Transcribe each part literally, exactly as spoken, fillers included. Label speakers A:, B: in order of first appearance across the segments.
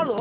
A: Alô?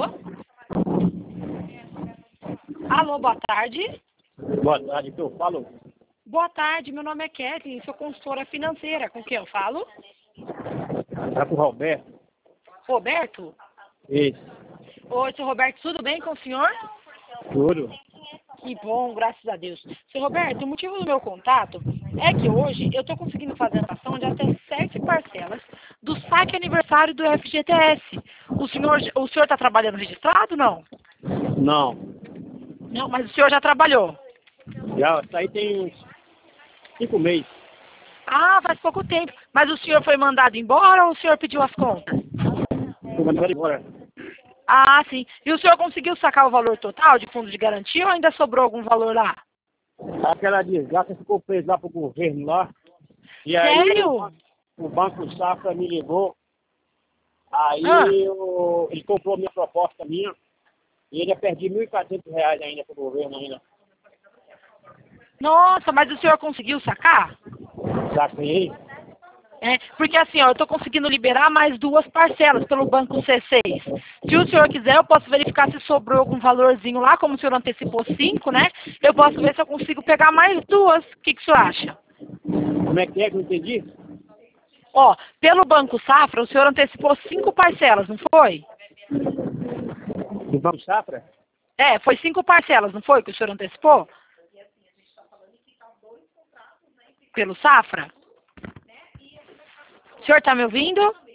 A: Alô, boa tarde.
B: Boa tarde, que eu falo?
A: Boa tarde, meu nome é Kathleen, sou consultora financeira. Com quem eu falo?
B: Tá com o Roberto?
A: Roberto?
B: Isso.
A: Oi, seu Roberto, tudo bem com o senhor?
B: Tudo.
A: Que bom, graças a Deus. Seu Roberto, o motivo do meu contato é que hoje eu estou conseguindo fazer a ação de até sete parcelas do saque aniversário do F G T S. O senhor o senhor está trabalhando registrado, não?
B: Não.
A: Não, mas o senhor já trabalhou.
B: Já, isso aí tem uns cinco meses.
A: Ah, faz pouco tempo. Mas o senhor foi mandado embora ou o senhor pediu as contas?
B: Tô mandando embora.
A: Ah, sim. E o senhor conseguiu sacar o valor total de fundo de garantia ou ainda sobrou algum valor lá?
B: Aquela desgraça ficou presa lá pro governo lá. E aí
A: Sério?
B: o, o Banco Safra me ligou. Aí
A: Ah,
B: eu, ele comprou minha proposta minha. E ele ia perder mil e quatrocentos reais ainda pro governo ainda.
A: nossa, mas o senhor conseguiu sacar?
B: Saquei.
A: É, porque assim, ó, eu estou conseguindo liberar mais duas parcelas pelo Banco C seis. Se o senhor quiser, eu posso verificar se sobrou algum valorzinho lá, como o senhor antecipou cinco, né? Eu posso ver se eu consigo pegar mais duas. O que, que o senhor acha?
B: Como é que é que eu não entendi?
A: Ó, pelo Banco Safra, o senhor antecipou cinco parcelas, não foi?
B: Do Banco Safra?
A: É, foi cinco parcelas, não foi que o senhor antecipou? Pelo Safra? O senhor está me ouvindo?